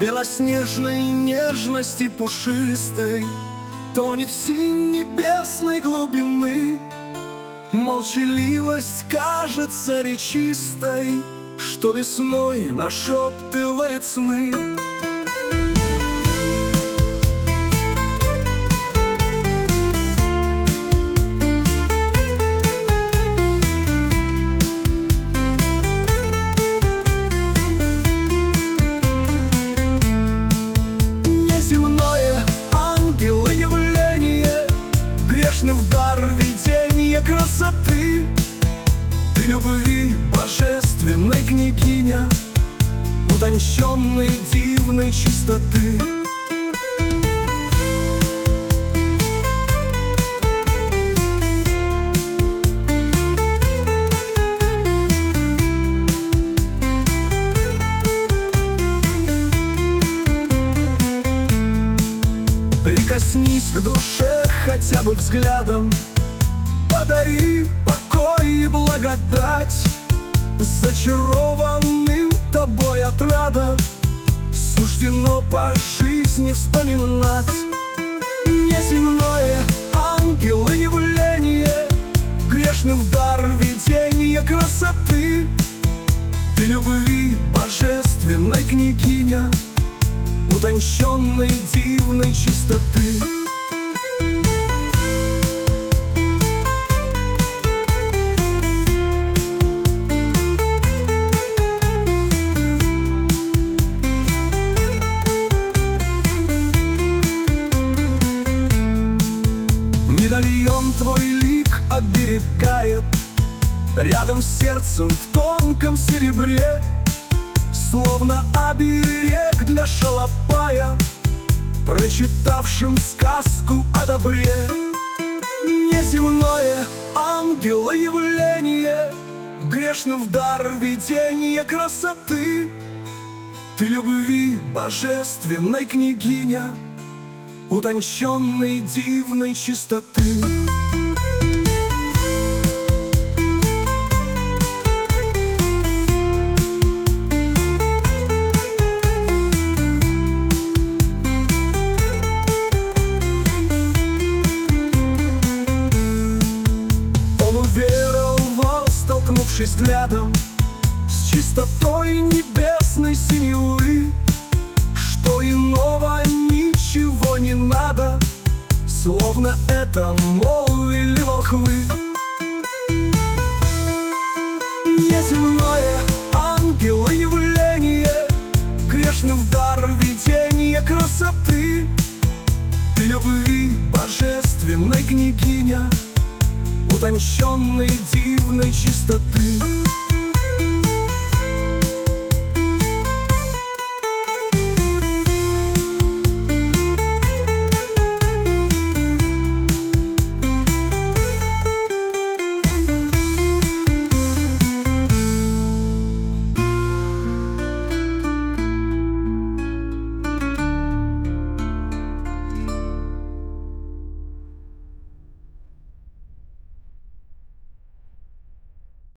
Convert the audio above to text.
белоснежной нежности пушистой тонет в синь небесной глубины. Молчаливость кажется речистой, что весной нашептывает сны. Неземное ангелы явление, грешный в дар видения красоты. Ты любви божественной княгиня, утонченной дивной чистоты. Прикоснись к душе хотя бы взглядом, подари покой и благодать. Зачарованным тобой отрада суждено по жизни вспоминать. Неземное ангелы явление, грешным в дар видения красоты. Ты любви божественной княгиня, утонченной дивной чистоты. Медальон твой лик оберегает, рядом с сердцем в тонком серебре, словно оберег для шалопая, прочитавшим сказку о добре. Неземное ангелы явление, грешным в дар видения красоты. Ты любви божественной княгиня, утонченной дивной чистоты. Он уверовал, столкнувшись взглядом с чистотой небесной синевы, что иного ничего не надо, словно это молвили волхвы. Неземное ангелы явление, грешным в дар видения красоты. Ты любви божественной княгиня, утонченной дивной чистоты.